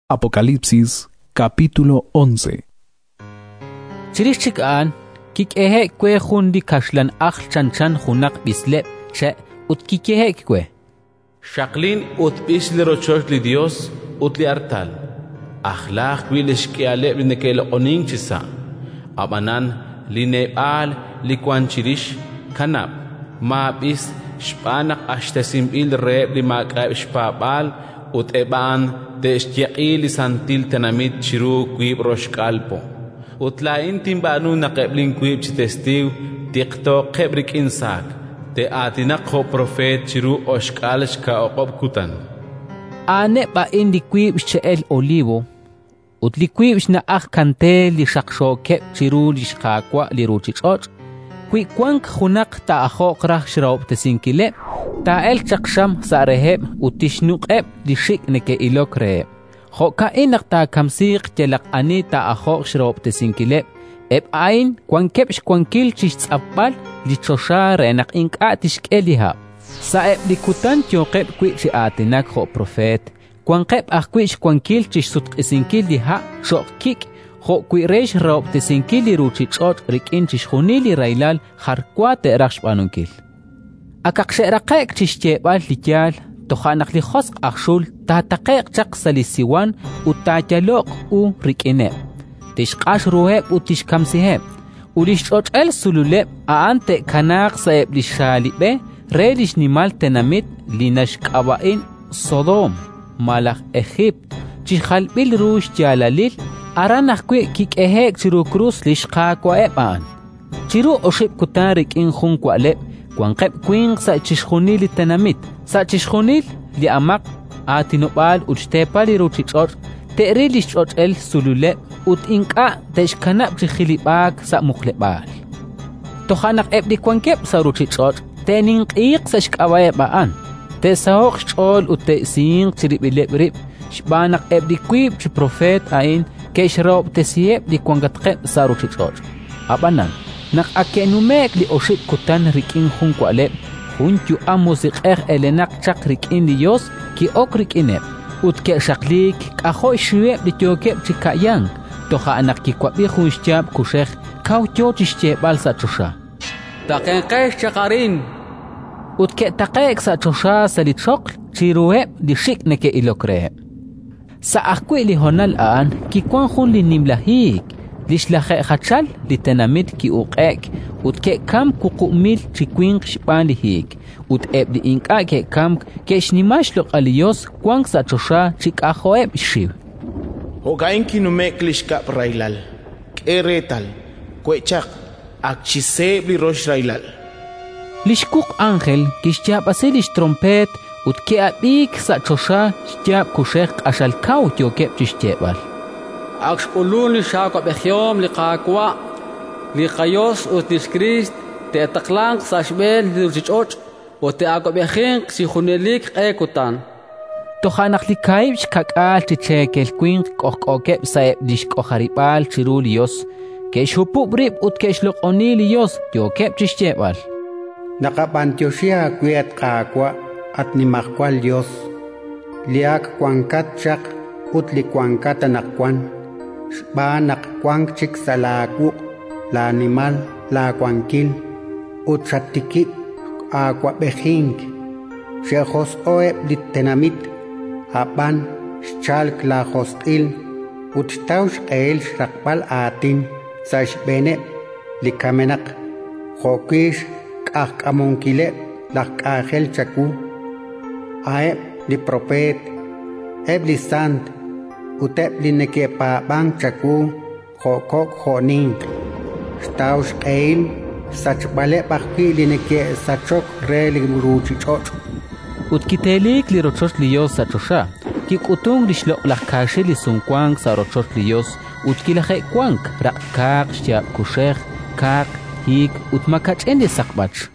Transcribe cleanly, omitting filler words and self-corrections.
Apocalipsis, capítulo 11. Chirichik an, kik ehe kwe hundi kashlan ach chanchan hunak bislep, che ut kikehe kwe. Shaklin ut bisli rochosh li Dios ut li artal. Akhlaq wilish kiale bnekel oning chisa. Abanan li nebal li kwanchirish kanab. Ma bis shpanak ashtesim il reb li makab shpabal ut eban de shtiaqil santil tenamit chiru kuib roshkalpo. Utlain timbanu naqeblin kuib chitestiu tiqto qebrik insak. Te atinaqo profet chiru oshkalish ka oqob kutan. Ane ba indi kuib sheel olivo. Ut li kuib shna ach kante li shaksho keb chiru li shkakwa li ruchichot. Kui kwank hunak ta akhok rah shraub tesinkile. Ta el chaksham sa reheb utishnuq eb li shik neke ilok reheb. Khoka inak ta kamsiq jelak ani ta akhok shraub tesinkile. Eb ain kwan kebsh kwan kil chish tsapal li chosha renak ink atishk eliha. Sa eb li kutan tyoqeb kwichi atinak ho profet. Kwan keb akhwish kwan kil chish sutq isinkil li ha shok kik. Ho kwiresh raub tesinkil li ruchichot rikin chish khunili railal harkwate rakshpanunkil. Akakshiraqek chishtebal lityal, tohanak li khosq akshul, tataqeq chaq salisiwan, utayaloq u rikine. Tishqash ruheb u tishkamsiheb. Ulishchot el sululeb, aante kanak saeb lishalibe, relish nimal tenamit, linash kabain Sodom, malak Egypt, chishalbil rush jalalil, aranakwe kik ehek chiru cruz lishqaqwa eban. Chiru oshib kutarik in junkwaleb, Kwanqeb kwing sa chishkhunil li tenamit, sa chishkhunil li amak atinobal uchtepal li ruchichot, te'ri li chot el sulule ut inka teshkanab chikhilibak sa mukhlebal. Tohanak eb di kwankeb sa ruchichot, tening iq sa shkawaye baan, te sahok chol ut te sing chiribilebrib, shbanak eb di kwib chi profet ain, ke shrob te sieb di kwangatkeb sa ruchichot. Abanan. Nak akenumek li oship kutan rikin junkwaleb, juntu amusik elenak chak rikin Dios ki ok rikineb. Ut ke shaklik kahoy shueb li tyokeb chikayang, toha anak ki kwabi junshchab kushek kau tyochishche balsa chosha. Takenkesh chakarin. Ut ke takek sa chosha salichok chirueb di shik neke ilokreb. Sa akwe li honal aan ki kwan jun li nimlahik. Lishlahe hachal li tenamit ki uqek ut ke kam kuqumil chikwing shpan lihik ut eb di inka ke kam ke shnimash lo aliyos kwang sa chosha chik ahoeb shiv. Hogain ki numek lishka railal keretal kwechak akchiseb li rosh railal. Lishkuk angel kishjab asilish trompet ut ke abik sa chosha shjab kushek ashal kau tyokep chishtebal. Akshulun li shako bechiom li kakwa li kayos utis Christ te taklang sa shbel li uchichot o te ako bechin si hunelik ekutan. Tohanak li kaib shkakal chichekel kwing kokokep saeb dishkoharibal chiruliyos ke shupubrib ut ke shlokonilyos tyokep chishtebal. Nakapantyoshia kwiat kakwa at nimakwal Dios liak kwangkat chak ut li kwangkat anakwan. Banak kwang chik salaku la animal la kwankil ut chatiki aqua behing shehos oeb litenamit haban chalk la hostil ut taush el shrakpal atin sash bene likamenak hokish kakamonkile la kahel chaku aeb li propet ebli sant utep li neke pa bang chaku hokok honing staush eil sach bale bakki li neke sachok re li ruchichot ut kitelik li rochos liyos sachosha ki kutung lishlok la kashi li sunkwang sa rochos liyos ut kilahe kwang rak kak shya kushek kak hik ut makach ende sakbach